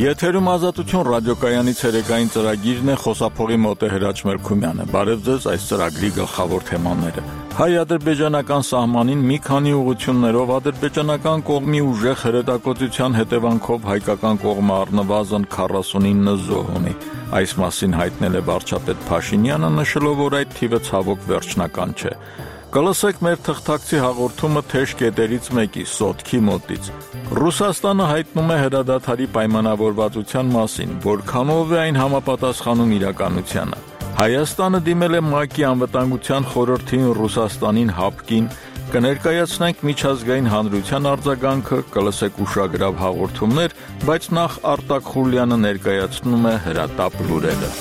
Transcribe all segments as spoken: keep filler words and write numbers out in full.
Եթերում ազատություն ռադիոկայանի ցերեկային ծրագիրն է, խոսափողի մոտ է Հրաչ Մելքումյանը։ Բարև ձեզ, այս ծրագրի գլխավոր թեմաները։ Հայ-ադրբեջանական սահմանին մի քանի ուղղություններով ադրբեջանական կողմի ուժեղ հրետակոծության հետևանքով հայկական կողմը առնվազն քառասունինը զոհ ունի։ Այս մասին հայտնել է վարչապետ Փաշինյանը, նշելով, որ այդ թիվը ցավոք վերջնական չէ։ Կլսեք մեր թղթակցի հաղորդումը թեժ կետերից մեկի՝ Սոտքի մոտից։ Ռուսաստանը հայտնում է հրադադարի պայմանավորվածության մասին, որքանով է այն համապատասխանում իրականությանը։ Հայաստանը դիմել է ՄԱԿ-ի անվտանգության խորհրդին Ռուսաստանին հապկին, կներկայացնենք միջազգային հանրության արձագանքը, կլսեք ուշագրավ հաղորդումներ, բայց նախ Արտակ Խուլյանը ներկայացնում է հրատապ լուրերը։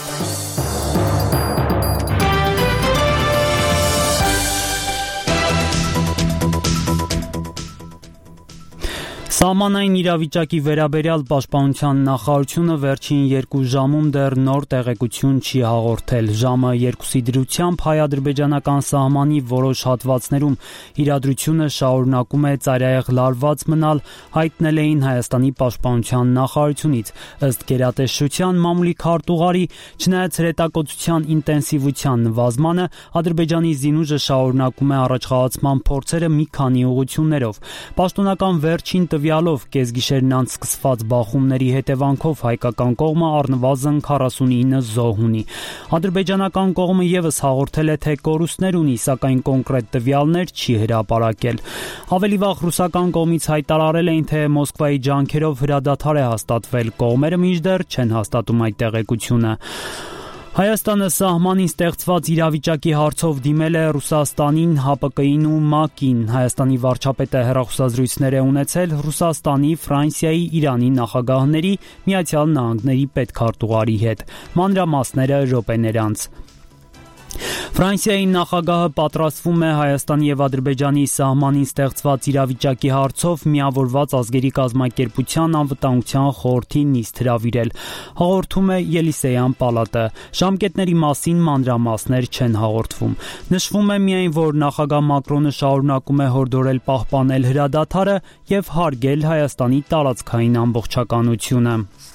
Սահմանային իրավիճակի վերաբերյալ Պաշտպանության նախարարությունը վերջին երկու ժամում դեռ նոր տեղեկություն չի հաղորդել։ Ժամը երկուսի դրությամբ հայ-ադրբեջանական սահմանի որոշ հատվածներում իրադրությունը շարունակում է ծայրահեղ լարված մնալ, հայտնել էին Հայաստանի Պաշտպանության նախարարությունից։ Ըստ գերատեսչության մամուլի քարտուղարի, չնայած հրետակոծության ինտենսիվության նվազմանը, Ադրբեջանի զինուժը շարունակում է առաջխաղացման փորձերը մի քանի ուղղություններով։ Պաշտոնական վերջին տվյալով կեսգիշերն անց սկսված բախումների հետևանքով հայկական կողմը առնվազն քառասունինը զոհ ունի։ Ադրբեջանական կողմը ևս հաղորդել է, թե կորուստներ ունի, սակայն կոնկրետ տվյալներ չի հրապարակել։ Ավելի վաղ ռուսական կողմից հայտարարել էին, թե Մոսկվայի ջանքերով հրադադար է հաստատվել, կողմերը մինչդեռ չեն հաստատում այդ տեղեկությունը։ Հայաստանը սահմանին ստեղծված իրավիճակի հարցով դիմել է Ռուսաստանին, ՀԱՊԿ-ին ու ՄԱԿ-ին։ Հայաստանի վարչապետը հեռախոսազրույցներ է ունեցել Ռուսաստանի, Ֆրանսիայի, Իրանի նախագահների, Միացյալ Նահանգների պետքարտուղարի հետ։ Մանրամասները րոպեներ անց։ Ֆրանսիայի նախագահը պատրաստվում է Հայաստանի եւ Ադրբեջանի սահմանին ստեղծված իրավիճակի հարցով միավորված ազգերի կազմակերպության անվտանգության խորհրդի նիստ հրավիրել։ Հաղորդում է Ելիսեյան պալատը։ Ժամկետների մասին մանրամասներ չեն հաղորդվում։ Նշվում է միայն, որ նախագահ Մակրոնը շարունակում է հորդորել պահպանել հրադադարը եւ հարգել Հայաստանի տարածքային ամբողջականությունը։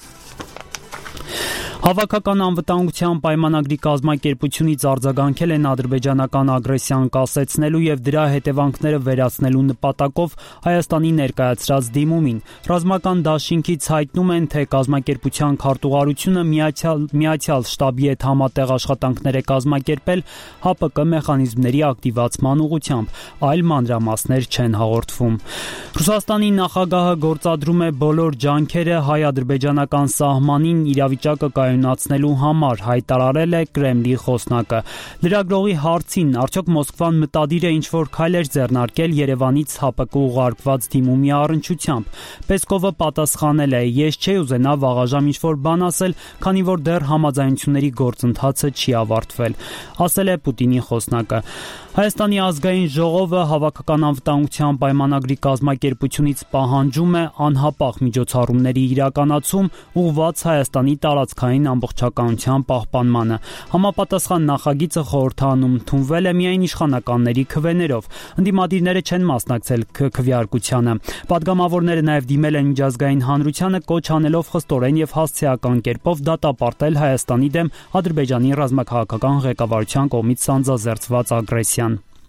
Հավաքական անվտանգության պայմանագրի կազմակերպությունից արձագանքել են ադրբեջանական ագրեսիան կասեցնելու եւ դրա հետևանքները վերացնելու նպատակով Հայաստանի ներկայացրած դիմումին։ Ռազմական դաշինքից հայտնում են, թե կազմակերպության քարտուղարությունը միացյալ միացյալ շտաբի հետ համատեղ աշխատանքներ է կազմակերպել ՀԱՊԿ մեխանիզմների ակտիվացման ուղղությամբ, այլ մանրամասներ չեն հաղորդվում։ Ռուսաստանի նախագահը գործադրում է բոլոր ջանքերը հայ-ադրբեջանական սահմանին իրավիճակը կայունացնելու համար, հայտարարել է Կրեմլի խոսնակը։ Լրագրողի հարցին, արդյոք Մոսկվան մտադիր է ինչ-որ քայլեր ձեռնարկել Երևանից ՀԱՊԿ ուղարկված դիմումի առնչությամբ, Պեսկովը պատասխանել է. «Ես չէի ուզենա վաղաժամ ինչ-որ բան ասել, քանի որ դեռ համաձայնությունների գործընթացը չի ավարտվել», ասել է Պուտինի խոսնակը։ Հայաստանի ազգային ժողովը Հավաքական անվտանգության պայմանագրի կազմակերպությունից պահանջում է անհապաղ միջոցառումների իրականացում ուղղված Հայաստանի տարածքային ամբողջականության պահպանմանը։ Համապատասխան նախագիծը խորհրդանում ընդունվել է միայն իշխանականների քվեներով։ Ընդդիմադիրները չեն մասնակցել քվեարկությանը։ Պատգամավորները նաև դիմել են միջազգային հանրությանը կոչ անելով խստորեն եւ հասցեական կերպով դատապարտել Հայաստանի դեմ Ադրբեջանի ռազմաքաղաքական ղեկավարության կողմից սանձազերծված ագրեսիան։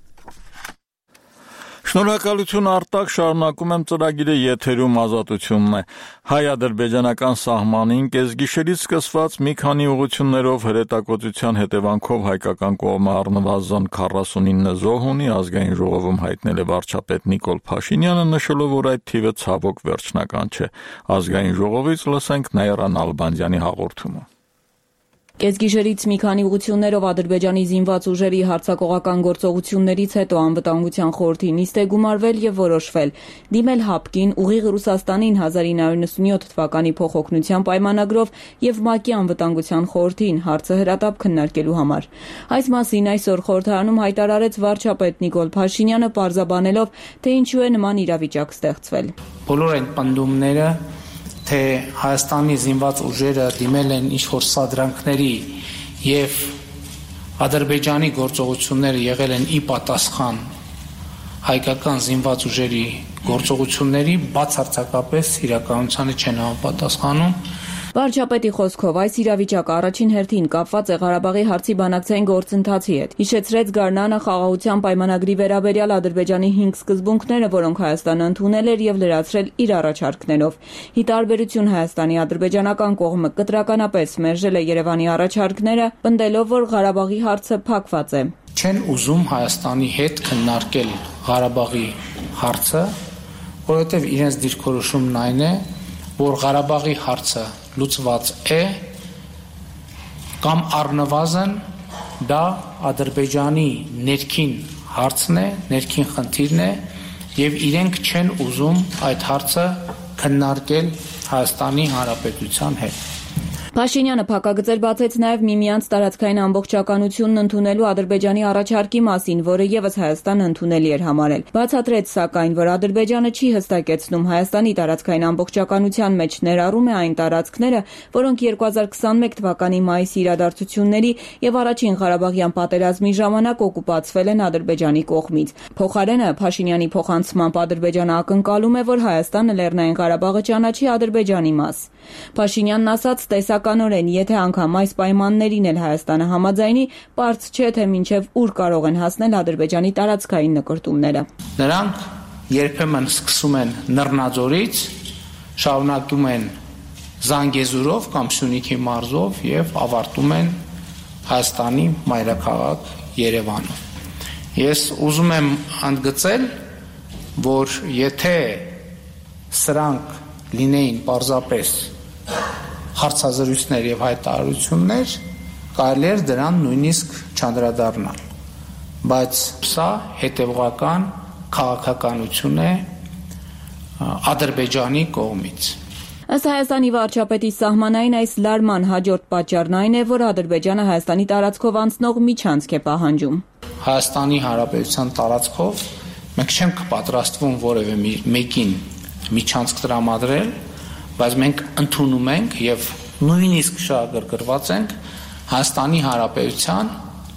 Շնորհակալություն Արտակ, շարունակում եմ ծրագիրը, եթերում ազատությունն է։ Հայ-ադրբեջանական սահմանին կեսգիշերից սկսված մի քանի ուղղություններով հրետակոծության հետևանքով հայկական կողմը առնվազն քառասունինը զոհ ունի, ազգային ժողովում հայտնել է վարչապետ Նիկոլ Փաշինյանը, նշելով, որ այդ թիվը ցավոք վերջնական չէ։ Ազգային ժողովից լսենք Նաիրա Նալբանդյանի հաղորդումը։ Կեսգիշերից մի քանի ուղղություններով Ադրբեջանի զինված ուժերի հարձակողական գործողություններից հետո անվտանգության խորհրդի նիստ է գումարվել եւ որոշվել դիմել ՀԱՊԿ-ին, ուղիղ Ռուսաստանին հազար ինը հարյուր նվսյոթ թվականի փոխօգնության պայմանագրով եւ ՄԱԿ-ի անվտանգության խորհրդին հարցը հրատապ քննարկելու համար։ Այս մասին այսօր խորհրդարանում հայտարարեց վարչապետ Նիկոլ Փաշինյանը, պարզաբանելով, թե ինչու է նման իրավիճակ ստեղծվել։ Բոլոր այդ պնդումները, թե Հայաստանի զինված ուժերը դիմել են ինչ-որ սադրանքների եւ Ադրբեջանի գործողությունները եղել են ի պատասխան հայկական զինված ուժերի գործողությունների, բացարձակապես իրականությանը չեն համապատասխանում Վարչապետի խոսքով այս իրավիճակը առաջին հերթին կապված է Ղարաբաղի հարցի բանակցային գործընթացի հետ։ Հիշեցրեց Գարնանը խաղաղության պայմանագրի վերաբերյալ Ադրբեջանի հինգ սկզբունքները, որոնք Հայաստանը ընդունել էր եւ լրացրել իր առաջարկներով։ Ի տարբերություն Հայաստանի, ադրբեջանական կողմը կտրականապես մերժել է Երևանի առաջարկները, պնդելով, որ Ղարաբաղի հարցը փակված է։ Չեն ուզում Հայաստանի հետ քննարկել Ղարաբաղի հարցը, որովհետև իրենց դիրքորոշումն այն է, որ Ղարաբաղի հարցը լուծված է կամ առնվազն դա Ադրբեջանի ներքին հարցն է, ներքին խնդիրն է եւ իրենք չեն ուզում այդ հարցը քննարկել Հայաստանի Հանրապետության հետ։ Փաշինյանը փակագծեր բացեց նաև միմյանց տարածքային ամբողջականությունն ընդունելու Ադրբեջանի առաջարկի մասին, որը եւս Հայաստանը ընդունելի էր համարել։ Բացատրեց սակայն, որ Ադրբեջանը չի հստակեցնում Հայաստանի տարածքային ամբողջականության մեջ ներառում է այն տարածքները, որոնք երկու հազար քսաներկու թվականի մայիսի իրադարձությունների եւ առաջին Ղարաբաղյան պատերազմի ժամանակ օկուպացվել են Ադրբեջանի կողմից։ Փոխարենը Փաշինյանի փոխանցմամբ Ադրբեջանը ակնկալում է, որ Հայաստանը Լեռնային Ղարաբաղը ճանաչի Ադրբեջանի մաս։ Փաշինյանն ասաց, տեսականորեն, եթե անգամ այս պայմաններին էլ Հայաստանը համաձայնի, պարզ չէ, թե մինչև ուր կարող են հասնել Ադրբեջանի տարածքային նկրտումները։ Նրանք երբեմն սկսում են Նռնաձորից, շարունակում են Զանգեզուրով կամ Սյունիքի մարզով եւ ավարտում են Հայաստանի մայրաքաղաք Երևանում։ Ես ուզում եմ ընդգծել, որ եթե սրանք լինեին պարզապես հարցազրույցներ եւ հայտարարություններ, կարելի էր դրան նույնիսկ չանդրադառնալ, բայց սա հետևողական քաղաքականություն է Ադրբեջանի կողմից։ Ըստ Հայաստանի վարչապետի սահմանային այս լարման հաջորդ պատճառն այն է, որ Ադրբեջանը Հայաստանի տարածքով անցնող միջանցք է պահանջում։ Հայաստանի Հանրապետության տարածքով մենք չենք պատրաստվում որևէ մեկին միջանցք տրամադրել, բայց մենք ընդունում ենք եւ նույնիսկ շահագրգռված ենք Հայաստանի Հանրապետության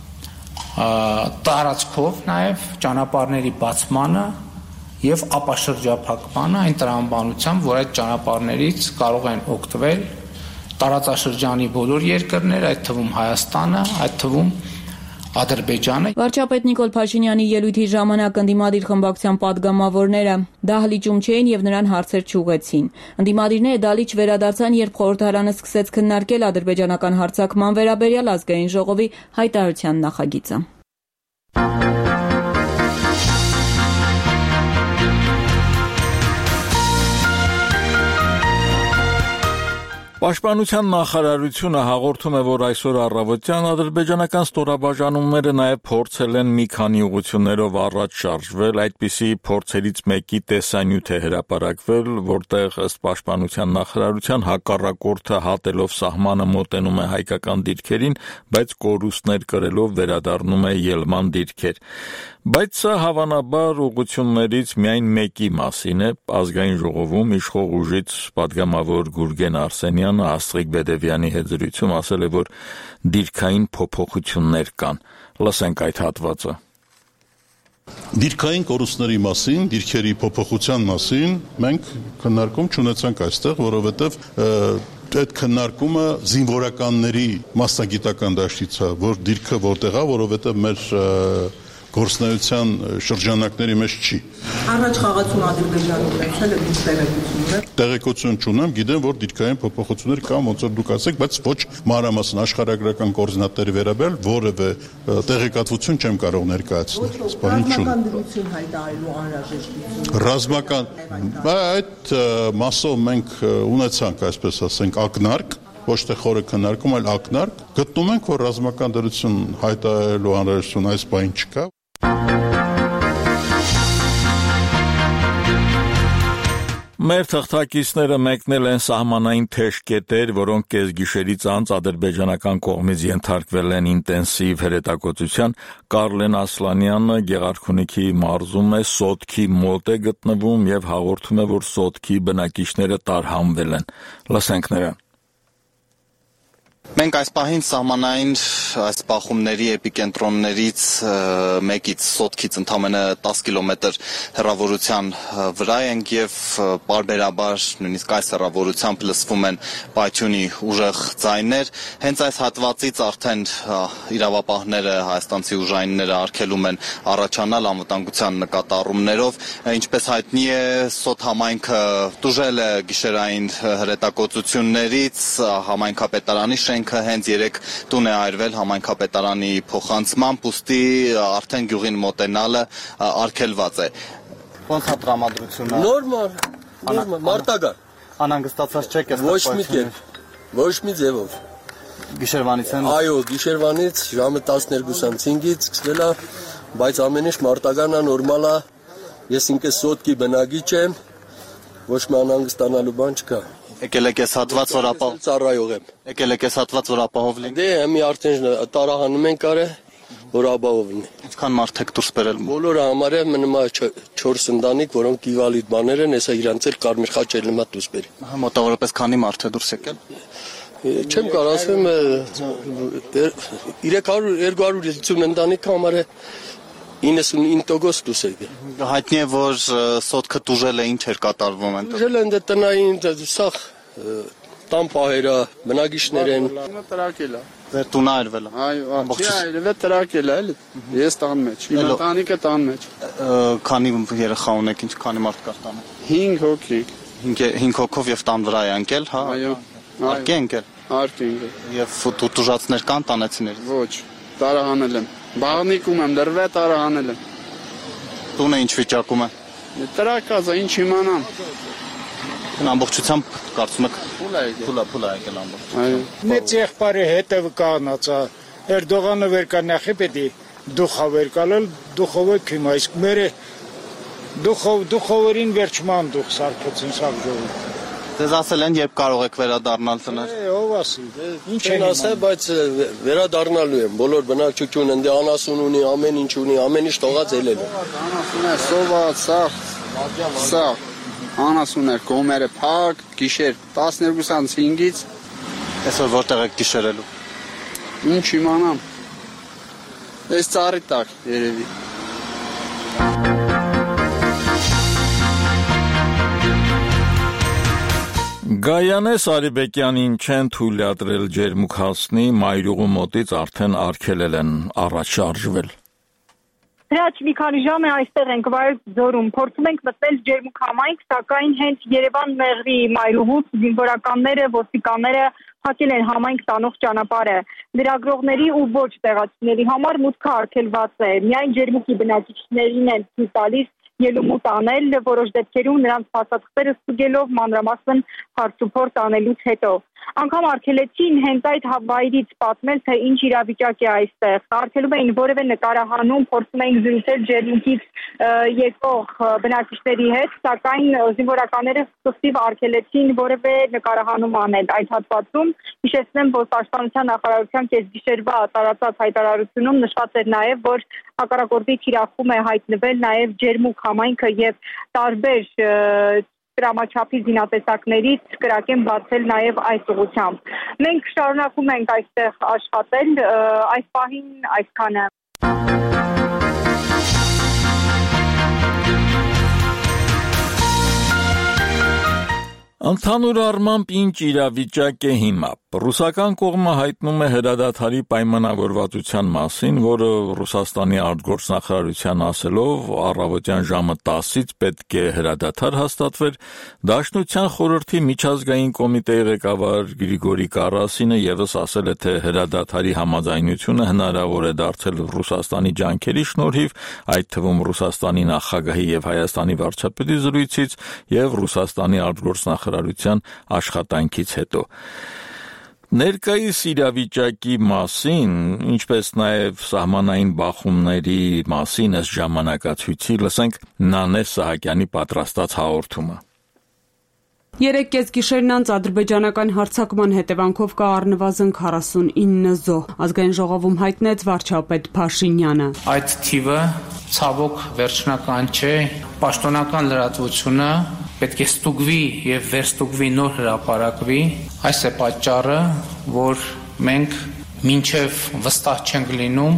տարածքով նաեւ ճանապարհների բացմանը եւ ապաշրջափակմանը այն տրամաբանությամբ, որ այդ ճանապարհներից կարող են օգտվել տարածաշրջանի բոլոր երկրները, այդ թվում Հայաստանը, այդ թվում Ադրբեջանը։ Վարչապետ Նիկոլ Փաշինյանի ելույթի ժամանակ ընդդիմադիր խմբակցության падգամավորները դահլիճում չէին եւ նրան հարցեր չուղեցին։ Ընդդիմադիրները դալիճ վերադարձան, երբ խորհրդարանը սկսեց քննարկել ադրբեջանական հարձակման վերաբերյալ ազգային ժողովի հայտարարության նախագիծը։ Պաշտպանության նախարարությունը հաղորդում է, որ այսօր առավոտյան ադրբեջանական ստորաբաժանումները նաև փորձել են մի քանի ուղղություններով առաջ շարժվել, այդպիսի փորձերից մեկի տեսանյութ է հրապարակվել, որտեղ ըստ Պաշտպանության նախարարության հակառակորդը հատելով սահմանը մոտենում է հայկական դիրքերին, բայց կորուստներ կրելով վերադառնում է ելման դիրքեր։ Բայց սա հավանաբար ուղղություններից միայն մեկի մասին է, ազգային ժողովում իշխող ուժից падգամավոր Գուրգեն Արսենյանը Աստղիկ Բեդևյանի հետ զրույցում ասել է, որ դիրքային փոփոխություններ կան։ Լսենք այդ հատվածը։ Դիրքային կորուստների մասին, դիրքերի փոփոխության մասին մենք քննարկում չունեցանք այստեղ, որովհետև այդ քննարկումը զինվորականների մասնագիտական դաշտից է, որ դիրքը որտեղ է, որովհետև մեր գործնայության շրջանակների մեջ չի։ Առաջ խաղացում Ադրբեջանում ունեցել է տեղեկություններ։ Տեղեկություն չունեմ, գիտեմ, որ դիրքային փոփոխություններ կան, ոնց որ դուք ասեք, բայց ոչ մանրամասն աշխարհագրական կոորդինատների վերաբերյալ որևէ տեղեկատվություն չեմ կարող ներկայացնել։ Ռազմական դրություն հայտարարելու անհրաժեշտություն։ Ռազմական, այդ մասով մենք ունեցանք, այսպես ասենք, ակնարկ, ոչ թե խորը քննարկում, այլ ակնարկ։ Գտնում ենք, որ ռազմական դրություն հայտարարելու անհրաժեշտություն այս բան չկա։ Մեր թղթակիցները մեկնել են սահմանային թեժ կետեր, որոնք կեսգիշերից անց ադրբեջանական կողմից ենթարկվել են ինտենսիվ հրետակոծության։ Կարլեն Ասլանյանը Գեղարքունիքի մարզում է, Սոտքի մոտ է գտնվում եւ հաղորդում է, որ Սոտքի բնակիչները տարհանվել են։ Լսենք նրան։ Մենք այս պահին սահմանային այս բախումների էպիկենտրոններից մեկից Սոտքից ընդամենը տասը կիլոմետր հեռավորության վրա ենք եւ բարբերաբար նույնիսկ այս հեռավորությամբ լսվում են պայթյունի ուժեղ ձայներ։ Հենց այս հատվածից արդեն իրավապահները, հայաստանցի ուժայինները արգելում են առաջանալ անվտանգության նկատառումներով։ Ինչպես հայտնի է, Սոտ համայնքը տուժել է գիշերային հրետակոծություններից, համայնքապետարանի շենքը հենց երեք տուն է այրվել համայնքապետարանի փոխանցմամբ, ուստի արդեն գյուղին մոտենալը արգելված է։ Ոնց է տրամադրությունը։ Նորմալ, նորմալ, մարտական։ Անհանգստացած չեք ես։ Ոչ մի կերպ, ոչ մի ձևով։ Գիշերվանից են։ Այո, գիշերվանից ժամը տասներկուսից հինգից սկսվել է, բայց ամեն ինչ մարտական է, նորմալ է։ Ես ինքս Սոտքի բնակիչ եմ, ոչ մի անհանգստանալու բան չկա։ Եկել եք ես հատված, որ ապահով ծառայող եմ։ Եկել եք ես հատված, որ ապահով լինի։ Դե մի արդեն տարահանում ենք արը, որ ապահով լինի։ Ինչքան մարդ եք դուրս բերել։ Բոլորը համարյա մնում է չորս ընտանիք, որոնք իվալիդ բաներ են, հեսա իրանց էլ կարմիր խաչեր լմա դուրս բերի։ Մոտավորապես քանի մարդ է դուրս եկել։ Չեմ կարող ասեմ երեք հարյուր երկու հարյուր ութսուն ընտանիք համարյա իննսունինը տոկոս դուրս եկել։ Հայտնի է, որ Սոտքը տուժել է, ինչ էր կատարվում այնտեղ։ Տուժել են դե տնային սախ տան պահերա, բնակիչներ են։ Տրակել է։ Ձեր տունը այրվել է։ Այո, այրվել տրակել է, էլի։ Ես տան մեջ, իմ ընտանիքը տան մեջ։ Քանի երեխա ունեք, ինչ քանի մարդ կար տանը։ հինգ հոգի։ հինգ հոգով եւ տան վրա է ընկել, հա։ Այո։ Արկե ընկել։ Արկե ընկել։ Եվ տուժածներ կան տանեցիներից։ Ոչ, տարահանել եմ։ Բաղնիկում եմ, դրվե տարահանել եմ։ Տունը ինչ վիճակում է։ Տրակած է, ինչ իմանամ։ Ամբողջությամբ կարծում եք փուլ է եկել։ Փուլա, փուլա եկել ամբողջ։ Այո։ Մեծ եղբայրը հետը կանացա Էրդողանը վերկանախի պետք է դուխա վերկալել, դուխովը քիմա, իսկ մերը դուխով դուխովերին վերջման դուխ սարքեցին սակջովը։ Ձեզ ասել են, երբ կարող եք վերադառնալ տներ։ Է, ով ասի։ Ինչ են ասել, բայց վերադառնալու եմ։ Բոլոր բնակչություն ընդ անասուն ունի, ամեն ինչ ունի, ամեն ինչ թողած ելել է։ Անասուն է, սոված, սախ, սախ։ Անասուն էր, կողմերը փակ, գիշեր տասներկուսից հինգից։ Այսօր որտեղ եք գիշերելու։ Ինչ իմանամ։ Այս ծառի տակ երևի։ Գայանե Սարիբեկյանին չեն թույլատրել ջերմուկ հասնի, մայրուղու մոտից արդեն արգելել են առաջ շարժվել։ Հրաչ մի քանի ժամ է այստեղ ենք վայր ձորում, փորձում ենք մտնել ջերմուկ համայնք, սակայն հենց Երևան մեղրի մայրուղուց զինվորականները, ոստիկանները փակել են համայնք տանող ճանապարհը։ Լրագրողների ու ոչ տեղացիների համար մուտքը արգելված է։ Միայն ջերմուկի բնակիչներին են ցույց տալիս ելումուտ անել, որոշ դեպքերում նրանց փաստաթղթերը ստուգելով մանրամասն հարցուփորձ անելուց հետո։ Անգամ արգելեցին հենց այդ վայրից պատմել, թե ինչ իրավիճակ է այստեղ։ Արգելում էին որևէ նկարահանում, փորձում էին զրուցել ջերմուկից եկող բնակիչների հետ, սակայն զինվորականները սկսիվ արգելեցին որևէ նկարահանում անել այդ հատվածում։ Հիշեցնեմ, որ Պաշտպանության նախարարության կեսգիշերվա տարածած հայտարարությունում նշված էր նաև, որ հակառակորդի թիրախում է հայտնվել նաև ջերմուկ համայնքը եւ տարբեր դրամաչափի զինատեսակներից կրակ են բացել նաև այս ուղղությամբ։ Մենք շարունակում ենք այստեղ աշխատել, այս պահին այսքանը։ Ընդհանուր առմամբ ինչ իրավիճակ է հիմա։ Ռուսական կողմը հայտնում է հրադադարի պայմանավորվածության մասին, որը Ռուսաստանի արտգործնախարարության ասելով առավոտյան ժամը տասից պետք է հրադադար հաստատվեր։ Դաշնության խորհրդի միջազգային կոմիտեի ղեկավար Գրիգորի Կարասինը եւս ասել է, թե հրադադարի համաձայնությունը հնարավոր է դարձել Ռուսաստանի ջանքերի շնորհիվ, այդ թվում Ռուսաստանի նախագահի եւ Հայաստանի վարչապետի զրույցից եւ Ռուսաստանի արտգործնախարարության աշխատանքից հետո։ Ներկայիս իրավիճակի մասին, ինչպես նաև սահմանային բախումների մասին ըստ ժամանակացույցի, լսենք Նանե Սահակյանի պատրաստած հաղորդումը։ Երեք կեսգիշերն անց ադրբեջանական հարձակման հետևանքով կա առնվազն քառասունինը զոհ, ազգային ժողովում հայտնեց վարչապետ Փաշինյանը։ Այդ թիվը ցավոք վերջնական չէ, պաշտոնական լրատվությունը պետք է ստուգվի եւ վերստուգվի նոր հրապարակվի։ Այս է պատճառը, որ մենք մինչև վստահ չենք լինում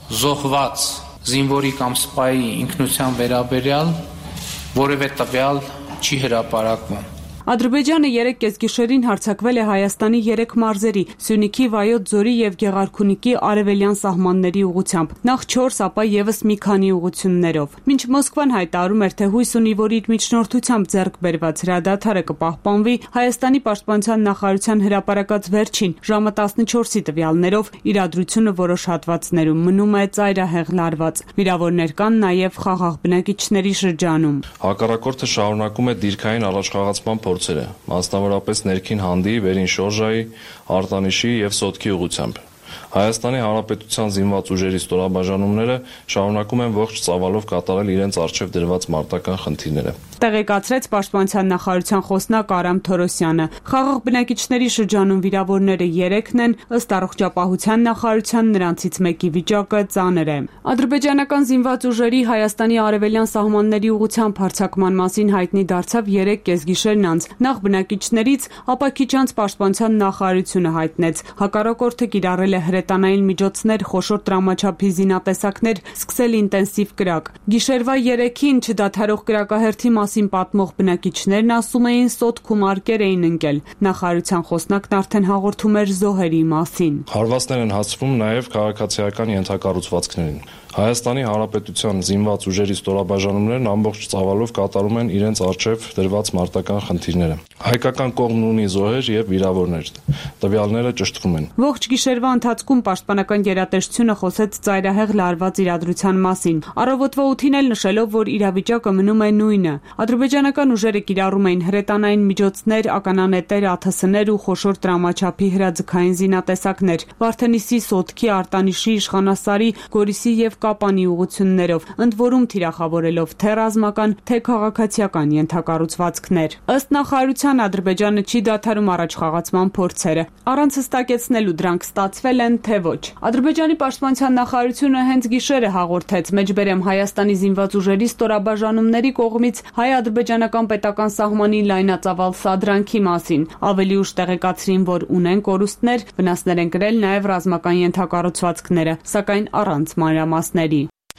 զոհված զինվորի կամ սպայի ինքնության վերաբերյալ որևէ տվյալ չի հրապարակվում։ Ադրբեջանը երեկ կեսգիշերին հարձակվել է Հայաստանի երեք մարզերի՝ Սյունիքի, Վայոց ձորի եւ Գեղարքունիքի արևելյան սահմանների ուղղությամբ, նախ չորս, ապա եւս մի քանի ուղղություններով։ Մինչ Մոսկվան հայտարարում էր, թե հույս ունի, որ իր միջնորդությամբ ձեռք բերված հրադադարը կպահպանվի, Հայաստանի պաշտպանության նախարարության հրապարակած վերջին ժամը տասնչորսի տվյալներով իրադրությունը որոշ հատվածներում մնում է ծայրահեղ լարված։ Վիրավորներ կան նաեւ խաղաղ բնակիչների շրջանում։ Հակառակորդը շարունակում է դիրքային առաջխաղացման փորձերը, մասնավորապես ներքին հանդի, վերին շորժայի, արտանիշի եւ սոտքի ուղղությամբ։ Հայաստանի Հանրապետության զինված ուժերի ստորաբաժանումները շարունակում են ողջ ծավալով կատարել իրենց առջև դրված մարտական խնդիրները։ Տեղեկացրեց Պաշտպանության նախարարության խոսնակ Արամ Թորոսյանը։ Խաղաղ բնակիչների շրջանում վիրավորները երեքն են, ըստ առողջապահության նախարարության նրանցից մեկի վիճակը ծանր է։ Ադրբեջանական զինված ուժերի Հայաստանի արևելյան սահմանների ուղղությամբ հարձակման մասին հայտնի դարձավ երեկ կեսգիշերն անց։ Նախ բնակիչներից, ապա քիչ անց Պաշտպանության նախարարությունը հայտնեց։ Հակառակորդը կիրառել է հրետանային միջոցներ, խոշոր տրամաչափի զինատեսակներ, սկսել ինտենսիվ կրակ։ Գիշերվա երեքին չդադարող կրակահերթի մասին պատմող բնակիչներն ասում էին սոտք ու մարկեր էին ընկել։ Նախարարության խոսնակն արդեն հաղորդում էր զոհերի մասին։ Հարվածներ են հասցվում նաև քաղաքացիական ենթակառուցվածքներին։ Հայաստանի Հանրապետության զինված ուժերի ստորաբաժանումներն ամբողջ ծավալով կատարում են իրենց առջև դրված մարտական խնդիրները։ Հայկական կողմն ունի զոհեր եւ վիրավորներ։ Տվյալները ճշտվում են։ Ողջ գիշերվա ընթացքում պաշտպանական գերատեսչությունը խոսեց ծայրահեղ լարված իրադրության մասին։ Առավոտվա ութին էլ նշելով, որ իրավիճակը մնում է նույնը։ Ադրբեջանական ուժերը կիրառում էին հրետանային միջոցներ, ականանետեր, աթսներ ու խոշոր տրամաչափի հրաձգային զինատեսակներ։ Վարդենիսի, Սոտքի, Արտանիշի, Իշխանասարի, Գորիսի եւ Կապանի ուղություններով, ընդ որում թիրախավորելով թե ռազմական, թե քաղաքացիական ենթակառուցվածքներ։ Ըստ նախարարության Ադրբեջանը չի դադարում առաջխաղացման փորձերը։ Առանց հստակեցնելու դրանք ստացվել են, թե ոչ։ Ադրբեջանի պաշտպանության նախարարությունը հենց գիշերը հաղորդեց մեջբերեմ Հայաստանի զինված ուժերի ստորաբաժանումների կողմից հայ-ադրբեջանական պետական սահմանի լայնածավալ սադրանքի մասին։ Ավելի ուշ տեղեկացրին, որ ունեն կորուստներ, վնասներ են կրել նաև ռազմական ենթակառուցվածքները, սակայն առանց մանրամասների։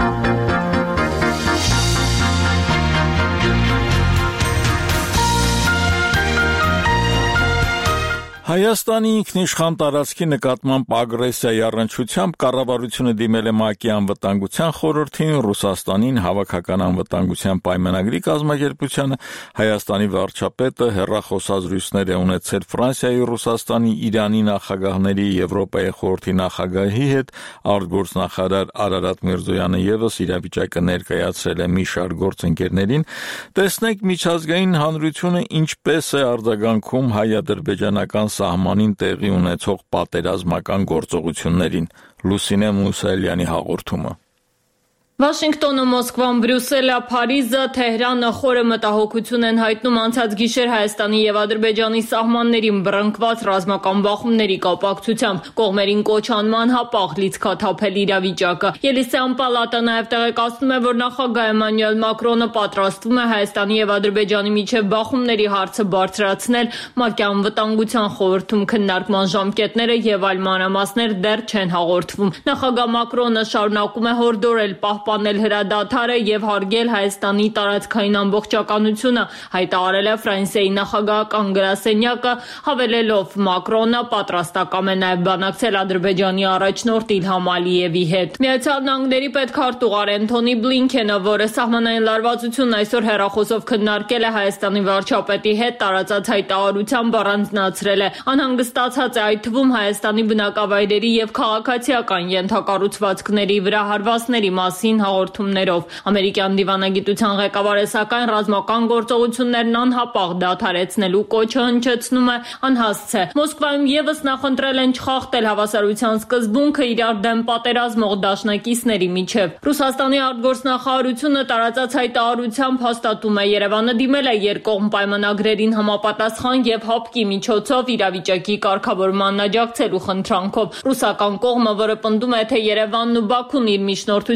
Հայաստանի ինքնիշխան տարածքի նկատմամբ ագրեսիայի առնչությամբ կառավարությունը դիմել է ՄԱԿ-ի անվտանգության խորհրդին, Ռուսաստանին, հավաքական անվտանգության պայմանագրի կազմակերպությանը, Հայաստանի վարչապետը հեռախոսազրույցներ է ունեցել Ֆրանսիայի, Ռուսաստանի, Իրանի նախագահների, Եվրոպայի խորհրդի նախագահի հետ, արտգործնախարար Արարատ Միրզոյանը ևս իրավիճակը ներկայացրել է մի շարք գործընկերներին։ Տեսնենք միջազգային հանրությունը ինչպես է արձագանքում հայ-ադրբեջանական սահմանին տեղի ունեցող պատերազմական գործողություններին։ Լուսինե Մուսայելյանի հաղորդումը։ Վաշինգտոնը, Մոսկվան, Բրյուսելը, Փարիզը, Թեհրանը խորը մտահոգություն են հայտնում անցած գիշեր Հայաստանի եւ Ադրբեջանի սահմաններին բռնկված ռազմական բախումների կապակցությամբ։ Կողմերին կոչ անման հապաղ լիցքաթափել իրավիճակը։ Ելիսեան պալատը նաեւ տեղեկացնում է, որ նախագահ Էմանուել Մակրոնը պատրաստվում է Հայաստանի եւ Ադրբեջանի միջև բախումների հարցը բարձրացնել ՄԱԿ-ի անվտանգության խորհրդում քննարկման ժամկետները եւ այլ մանրամասներ դեռ չեն հաղորդվում։ Նախագահ Մակրոնը շարունակում է հորդորել պահպանել հրադադարը եւ հարգել Հայաստանի տարածքային ամբողջականությունը, հայտարարել է Ֆրանսիայի նախագահական գրասենյակը, հավելելով Մակրոնը պատրաստակամ է նաեւ բանակցել Ադրբեջանի առաջնորդ Իլհամ Ալիևի հետ։ Միացյալ Նահանգների պետքարտուղար Էնթոնի Բլինքենը, որը սահմանային լարվածությունն այսօր հեռախոսով քննարկել է Հայաստանի վարչապետի հետ, տարածած հայտարարությամբ առանձնացրել է անհանգստացած է այդ թվում Հայաստանի բնակավայրերի եւ քաղաքացիական ենթակառուցվածքների վրա հարվածների մասին հաղորդումներով։ Ամերիկյան դիվանագիտության ղեկավարը սակայն ռազմական գործողություններն անհապաղ դադարեցնելու կոչը հնչեցնում է անհասց է։ Մոսկվայում եւս նախընտրել են չխախտել հավասարության սկզբունքը իրար դեմ պատերազմող դաշնակիցների միջև։ Ռուսաստանի արտգործնախարարությունը տարածած հայտարարությամբ հաստատում է Երևանը դիմել է երկկողմ պայմանագրերին համապատասխան եւ հապկի միջոցով իրավիճակի կարգավորման աջակցելու խնդրանքով։ Ռուսական կողմը, որը պնդում է, թե Երևանն ու Բաքուն իր միջնորդությամբ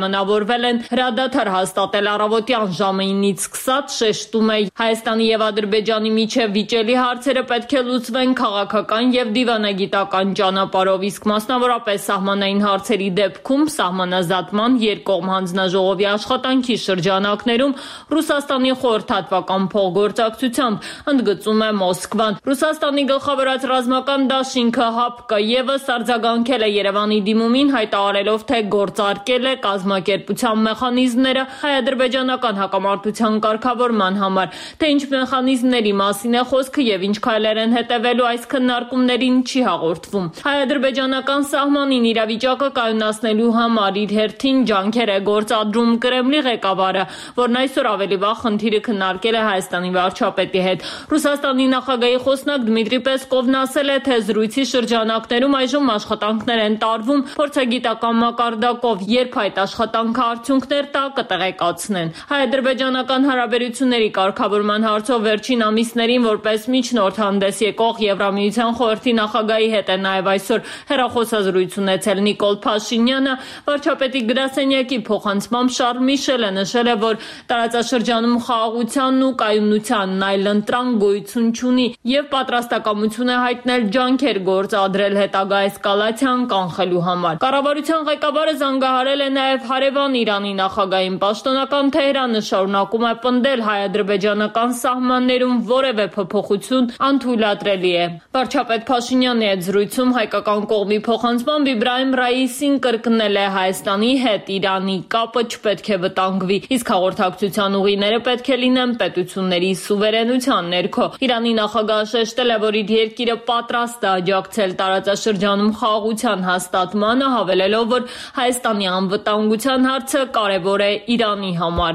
պայմանավորվել են հրադադար հաստատել առավոտյան ժամը ինից սկսած, շեշտում է Հայաստանի եւ Ադրբեջանի միջև վիճելի հարցերը պետք է լուծվեն քաղաքական եւ դիվանագիտական ճանապարհով, իսկ մասնավորապես սահմանային հարցերի դեպքում սահմանազատման երկկողմ հանձնաժողովի աշխատանքի շրջանակներում Ռուսաստանի խորհրդատվական փոխգործակցությամբ, ընդգծում է Մոսկվան։ Ռուսաստանի գլխավորած ռազմական դաշինքը ՀԱՊԿ ևս արձագանքել է Երևանի դիմումին, հայտարարելով, թե գործարկել է կազմակերպության մեխանիզմները հայ-ադրբեջանական հակամարտության կարգավորման համար, թե ինչ մեխանիզմների մասին է խոսքը եւ ինչ քայլեր են հետևելու այս քննարկումներին չի հաղորդվում։ Հայ-ադրբեջանական սահմանին իրավիճակը կայունացնելու համար իր հերթին ջանքեր է գործադրում Կրեմլի ղեկավարը, որն այսօր ավելի վաղ խնդիրը քննարկել է Հայաստանի վարչապետի հետ։ Ռուսաստանի նախագահի խոսնակ Դմիտրի Պեսկովն ասել է, թե զրույցի շրջանակներում այժմ աշխատանքներ են տարվում փորձագիտական մակարդակով, երբ այդ աշխատանքը արդյունքներ տա կտեղեկացնեն։ Հայ-ադրբեջանական հարաբերությունների կարգավորման հարցով վերջին ամիսներին որպես միջնորդ հանդես եկող Եվրամիության խորհրդի նախագահի հետ է նաև այսօր հեռախոսազրույց ունեցել Նիկոլ Փաշինյանը։ Վարչապետի գրասենյակի փոխանցմամբ Շարլ Միշելը նշել է, որ տարածաշրջանում խաղաղությանն ու կայունությանն այլընտրանք գոյություն չունի եւ պատրաստակամություն է հայտնել ջանքեր գործադրել հետագա էսկալացիան կանխելու համար։ Կառավարության ղեկավարը զանգահարել է նաև հարևան Իրանի նախագահին։ Պաշտոնական Թեհրանը շարունակում է պնդել հայ-ադրբեջանական սահմաններում որևէ փոփոխություն անթույլատրելի է։ Վարչապետ Փաշինյանի հետ զրույցում հայկական կողմի փոխանցմամբ Իբրահիմ Ռայիսին կրկնել է Հայաստանի հետ Իրանի կապը չպետք է վտանգվի, իսկ հաղորդակցության ուղիները պետք է լինեն պետությունների սուվերենության ներքո։ Իրանի նախագահը շեշտել է, որ իր երկիրը պատրաստ է աջակցել տարածաշրջանում խաղաղության հաստատմանը, հավելելով, որ Հայաստանի անվտանգության հարցը կարևոր է Իրանի համար։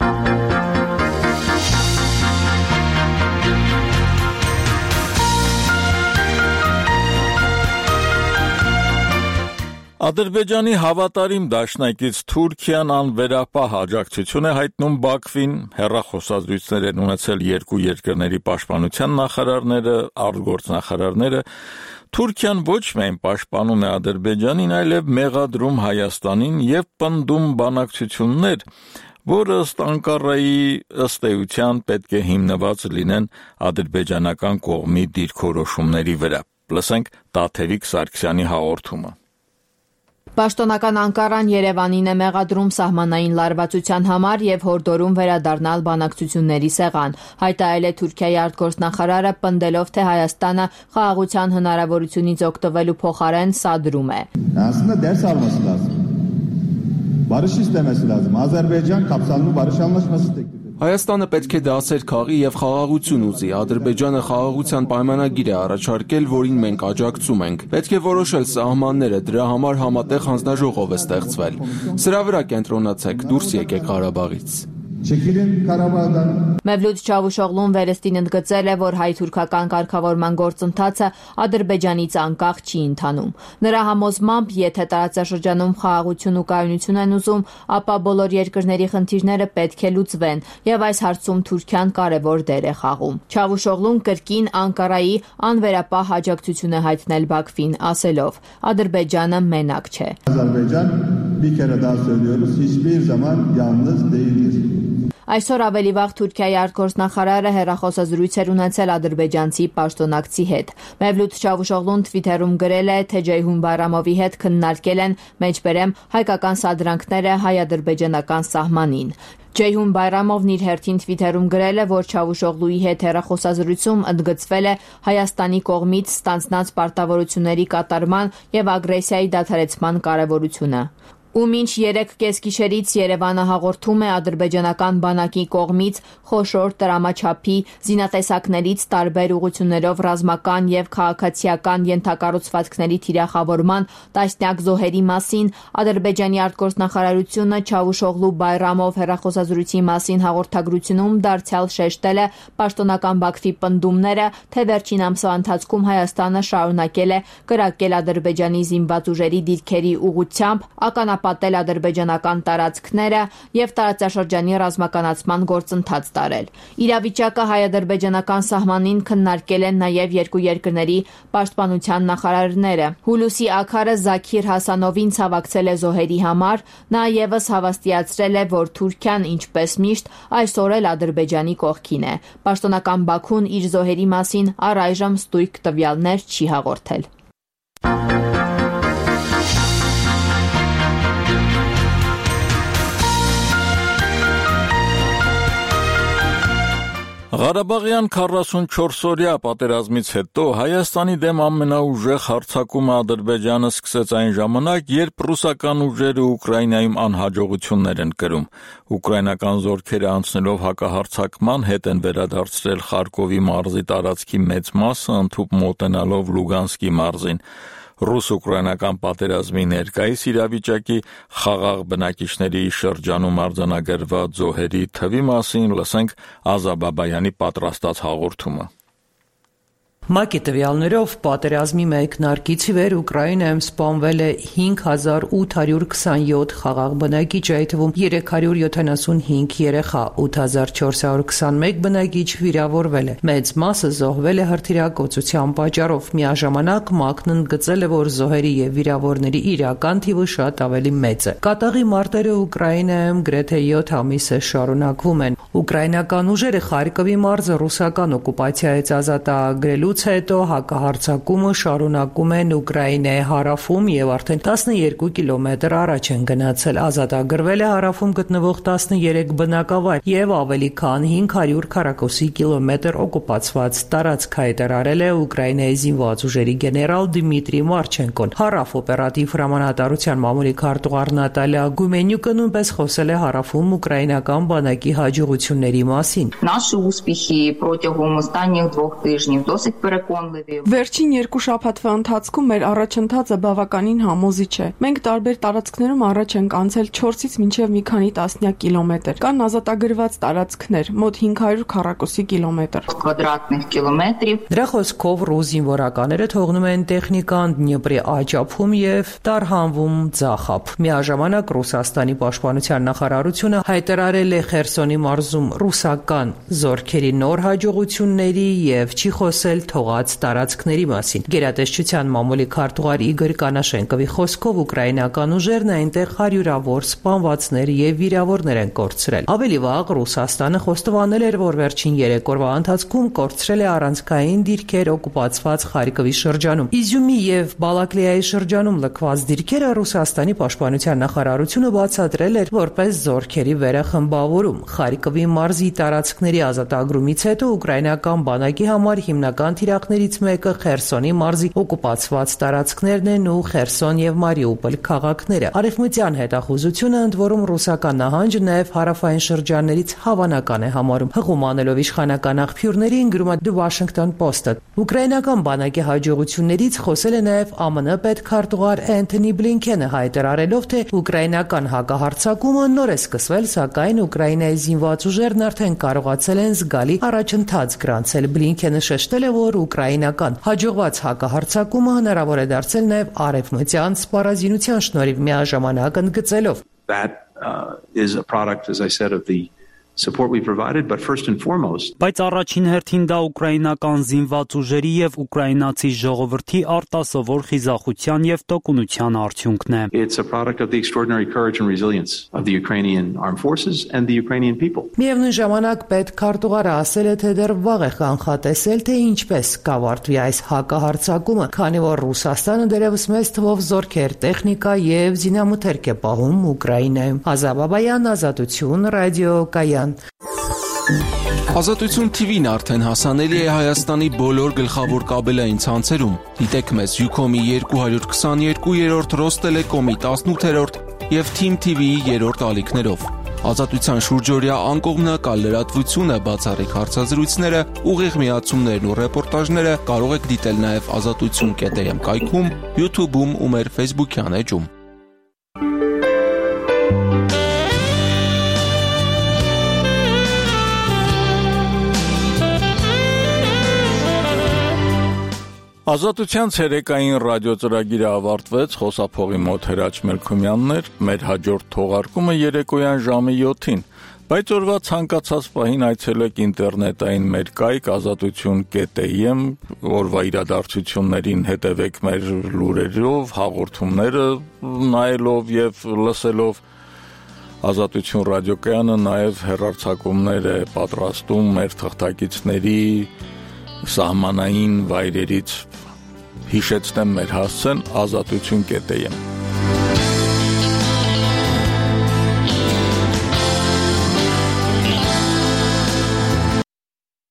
Ադրբեջանի հավատարիմ դաշնակից Թուրքիան անվերապահ աջակցություն է հայտնում Բաքվին, հեռախոսազրույցներ են ունեցել երկու երկրների պաշտպանության նախարարները, արտգործնախարարները։ Թուրքիան ոչ միայն պաշտպանում է Ադրբեջանին, այլև մեղադրում Հայաստանին եւ պնդում բանակցություններ, որը ըստ Անկարայի ըստ էության պետք է հիմնված լինեն ադրբեջանական կողմի դիրքորոշումների վրա։ Լսենք Տաթևիկ Սարգսյանի հաղորդումը։ Պաշտոնական Անկարան Երևանին է մեղադրում սահմանային լարվածության համար եւ հորդորում վերադառնալ բանակցությունների սեղան։ Հայտարարել է Թուրքիայի արտգործնախարարը, պնդելով, թե Հայաստանը խաղաղության հնարավորությունից օգտվելու փոխարեն սադրում է։ Aslında ders alması lazım. Barış istemesi lazım. Azerbaycan kapsamlı barış anlaşması teklif Հայաստանը պետք է դասեր քաղի եւ խաղաղություն ուզի։ Ադրբեջանը խաղաղության պայմանագիր է առաջարկել, որին մենք աջակցում ենք։ Պետք է որոշել սահմանները, դրա համար համատեղ հանձնաժողով է ստեղծվել։ Սրա վրա կենտրոնացեք, դուրս եկեք Ղարաբաղից։ Մևլութ Չավուշօղլուն վերստին ընդգծել է, որ հայ-թուրքական կարգավորման գործընթացը Ադրբեջանից անկախ չի ընթանում։ Նրա համոզմամբ, եթե տարածաշրջանում խաղաղություն ու կայունություն են ուզում, ապա բոլոր երկրների խնդիրները պետք է լուծվեն, եւ այս հարցում Թուրքիան կարևոր դեր է խաղում։ Չավուշօղլուն կրկին Անկարայի անվերապահ աջակցություն է հայտնել Բաքվին, ասելով. Ադրբեջանը մենակ չէ։ Azerbaycan bir kere daha söylüyoruz, hiçbir zaman yalnız değildir. Այսօր ավելի վաղ Թուրքիայի արտգործնախարարը հեռախոսազրույց էր ունեցել ադրբեջանցի պաշտոնակցի հետ։ Մևլութ Չավուշօղլուն Twitter-ում գրել է, թե Ջեյհուն Բայրամովի հետ քննարկել են մեջբերեմ հայկական սադրանքները հայ-ադրբեջանական սահմանին։ Ջեյհուն Բայրամովն իր հերթին Twitter-ում գրել է, որ Չավուշօղլուի հետ հեռախոսազրույցում ընդգծվել է Հայաստանի կողմից ստանձնած պարտավորությունների կատարման եւ ագրեսիայի դադարեցման կարեւորությունը։ Ու մինչ երեք կեսգիշերից Երևանը հաղորդում է ադրբեջանական բանակի կողմից խոշոր տրամաչափի զինատեսակներից տարբեր ուղղություններով ռազմական եւ քաղաքացիական ենթակառուցվածքների թիրախավորման տասնյակ զոհերի մասին, Ադրբեջանի արտգործնախարարությունը Չավուշօղլու Բայրամով հեռախոսազրույցի մասին հաղորդագրությունում դարձյալ շեշտել է պաշտոնական Բաքվի պնդումները, թե վերջին ամսվա ընթացքում Հայաստանը շարունակել է կրակել Ադրբեջանի զինված ուժերի դիրքերի ուղղությամբ ականապ շրջապատել ադրբեջանական տարածքները և տարածաշրջանի ռազմականացման գործընթաց տարել։ Իրավիճակը հայ-ադրբեջանական սահմանին քննարկել են նաև երկու երկրների պաշտպանության նախարարները։ Հուլուսի Աքարը Զաքիր Հասանովին ցավակցել է զոհերի համար, նա ևս հավաստիացրել է, որ Թուրքիան, ինչպես միշտ, այսօր էլ Ադրբեջանի կողքին է։ Պաշտոնական Բաքուն իր զոհերի մասին առայժմ ստույգ տվյալներ չի հաղորդել։ Ղարաբաղյան քառասունչորսօրյա պատերազմից հետո Հայաստանի դեմ ամենաուժեղ հարձակումը Ադրբեջանը սկսեց այն ժամանակ, երբ ռուսական ուժերը Ուկրաինայում անհաջողություններ են կրում։ Ուկրաինական զորքերը անցնելով հակահարձակման հետ են վերադարձրել Խարկովի մարզի տարածքի մեծ մասը, ընդհուպ մոտենալով Լուգանսկի մարզին։ Ռուս-ուկրաինական պատերազմի ներկայիս իրավիճակի խաղաղ բնակիչների շրջանում արձանագրված զոհերի թվի մասին լսենք Ազա Բաբայանի պատրաստած հաղորդումը։ ՄԱԿ-ի տվյալներով պատերազմի մեկնարկից ի վեր Ուկրաինայում սպանվել է հինգ հազար ութ հարյուր քսանյոթ խաղաղ բնակիչ, այդ թվում երեք հարյուր յոթանասունհինգ երեխա, ութ հազար չորս հարյուր քսանմեկ բնակիչ վիրավորվել է։ Մեծ մասը զոհվել է հրթիռակոծության պատճառով։ Միաժամանակ ՄԱԿ-ն ընդգծել է, որ զոհերի և վիրավորների իրական թիվը շատ ավելի մեծ է։ Կատաղի մարտերը Ուկրաինայում գրեթե յոթ ամիս է շարունակվում են։ Ուկրաինական ուժերը Խարկովի մարզը ռուսական օկուպացիայից ազատագրելուց հետո հակահարձակումը շարունակում են Ուկրաինայի հարավում և արդեն տասներկու կիլոմետր առաջ են գնացել։ Ազատագրվել է հարավում գտնվող տասներեք բնակավայր և ավելի քան հինգ հարյուր քառակուսի կիլոմետր օկուպացված տարածք, հայտարարել է Ուկրաինայի զինված ուժերի գեներալ Դմիտրի Մարչենկոն։ Հարավ օպերատիվ հրամանատարության մամուլի քարտուղար Նատալիա Գումենյուկը նույնպես խոսել է հարավում ուկրաինական բանակի հաջողությունների մասին։ Наши успехи протягом останніх двох тижнів досить Վերջին երկու շաբաթվա ընթացքում մեր առաջընթացը բավականին համոզիչ է։ Մենք տարբեր տարածքներում առաջ ենք անցել չորսից մինչև մի քանի տասնյակ կիլոմետր։ Կան ազատագրված տարածքներ, մոտ հինգ հարյուր քառակուսի կիլոմետր։ Կվադրատных կիլոմետրів։ Դրա խոսքով ռուս զինվորականները թողնում են տեխնիկան Դնեպրի աճափում և տարհանվում Ձախապ։ Միաժամանակ Ռուսաստանի պաշտպանության նախարարությունը հայտարարել է Խերսոնի մարզում ռուսական զորքերի նոր հաջողությունների և չի խոսել թողած տարածքների մասին։ Գերատեսչության մամուլի քարտուղար Իգոր Կանաշենկովի խոսքով ուկրաինական ուժերն այնտեղ հարյուրավոր սպանվածներ և վիրավորներ են կորցրել։ Ավելի վաղ Ռուսաստանը խոստովանել էր, որ վերջին երեք օրվա ընթացքում կորցրել է առանցքային դիրքեր օկուպացված Խարկովի շրջանում։ Իզյումի և Բալակլիայի շրջանում լքված դիրքերը Ռուսաստանի պաշտպանության նախարարությունը բացատրել էր որպես զորքերի վերախմբավորում։ Խարկովի մարզի տարածքների ազատագրումից հետո ուկրաինական բանակի համար հիմնական թիրախներից մեկը Խերսոնի մարզի օկուպացված տարածքներն են ու Խերսոն և Մարիուպոլ քաղաքները։ Արևմտյան հետախուզությունը ընդ որում ռուսական նահանջը նաև հարավային շրջաններից հավանական է համարում։ Հղում անելով իշխանական աղբյուրներին, գրում է The Washington Post-ը։ Ուկրաինական բանակի հաջողություններից խոսել է նաև ԱՄՆ պետքարտուղար Էնթոնի Բլինքենը, հայտարարելով, թե ուկրաինական հակահարձակումը նոր է սկսվել, սակայն Ուկրաինայի զինված ուժերն արդեն կարողացել են զգալի առաջընթաց գրանցել։ Բլինքենը շեշտել է, որ ուկրաինական հաջողված հակահարձակումը հնարավոր է դարձել նաև արևմտյան սպառազինության շնորհիվ, միաժամանակ ընդգծելով. That uh, is a product, as I said, of the support we provided, but first and foremost. Բայց առաջին հերթին դա ուկրաինական զինված ուժերի եւ ուկրաինացի ժողովրդի արտասովոր խիզախության եւ տոկունության արդյունքն է։ It's a product of the extraordinary courage and resilience of the Ukrainian armed forces and the Ukrainian people. Միևնույն ժամանակ պետքարտուղարը ասել է, թե դեռ վաղ է կանխատեսել, թե ինչպես կավարտվի այս հակահարձակումը, քանի որ Ռուսաստանը դեռևս մեծ թվով զորքեր, տեխնիկա եւ զինամթերք է պահում Ուկրաինայում։ Ազա Բաբայան, Ազատություն, Ռադիո Կայան։ Ազատություն T V-ն արդեն հասանելի է Հայաստանի բոլոր գլխավոր կաբելային ցանցերում։ Դիտեք մեզ Ucom-ի երկու հարյուր քսաներկու-րդ, Ռոստելեկոմի տասնութերորդ եւ Team T V-ի երրորդ ալիքներով։ Ազատության շուրջօրյա անկողմնակալ լրատվությունը, բացառիկ հարցազրույցները, ուղիղ միացումներն ու ռեպորտաժները կարող եք դիտել նաև ազատություն կետ am կայքում, YouTube-ում ու մեր Facebook-յան էջում։ Ազատության ցերեկային ռադիոծրագիրը ավարտվեց, խոսափողի մոտ Հրաչ Մելքումյանն էր, մեր հաջորդ թողարկումը երեկոյան ժամը յոթին, բայց օրվա ցանկացած պահին այցելեք ինտերնետային մեր կայք ազատություն կետ am, օրվա իրադարձություններին հետևեք մեր լուրերով, հաղորդումները նայելով եւ լսելով։ Ազատություն ռադիոկայանը նաև հեռարձակումներ է պատրաստում մեր թղթակիցների սահմանային վայրերից։ Հիշեցնեմ մեր հասցեն ազատություն կետ am